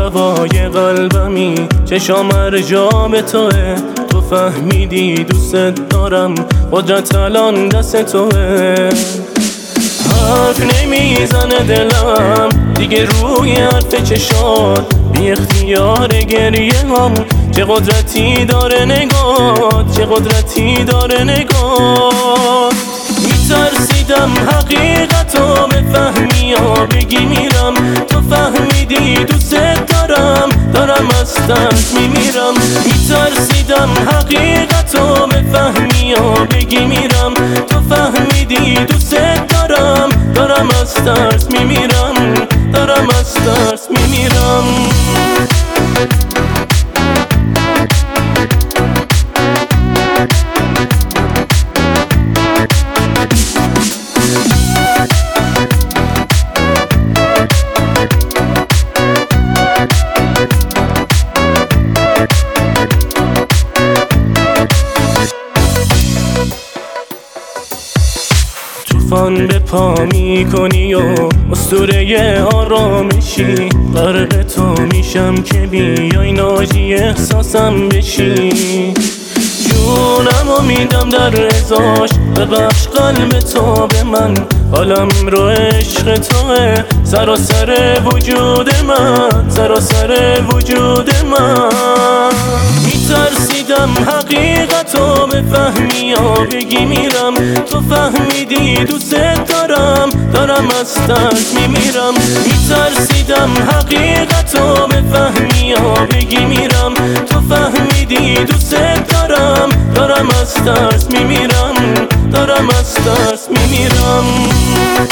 هوای قلبمی، چشام ارجام توه. تو فهمیدی دوست دارم، قدرت الان دست توه. حرف نمیزنه دلم دیگه روی حرف چشات، بی اختیار گریه هم. چه قدرتی داره نگات، چه قدرتی داره نگات. میترسیدم حقیقتو بفهمی یا بگی میرم، تو فهمیدی دوست دارم، دارم از ترس میمیرم. میترسیدم حقیقتو بفهمی یا بگی میرم، تو فهمیدی دوست دارم، دارم از ترس میمیرم، دارم از ترس میمیرم. طوفان به پا میکنی و اسطوره آرامشی، غرق تو میشم که بیای ناجی احساسم بشی. جونمو میدم در رضاش، ببخش قلب تو به من، حالم رو عشق توه. سراسر وجود من، سراسر وجود من. میترسیدم حقیقتو بفهمی یا بگی میرم، تو فهمیدی دوست دارم، دارم از ترس میمیرم. میترسیدم حقیقتو بفهمی یا بگی میرم، تو فهمیدی دوست دارم، دارم از ترس میمیرم، دارم از ترس میمیرم.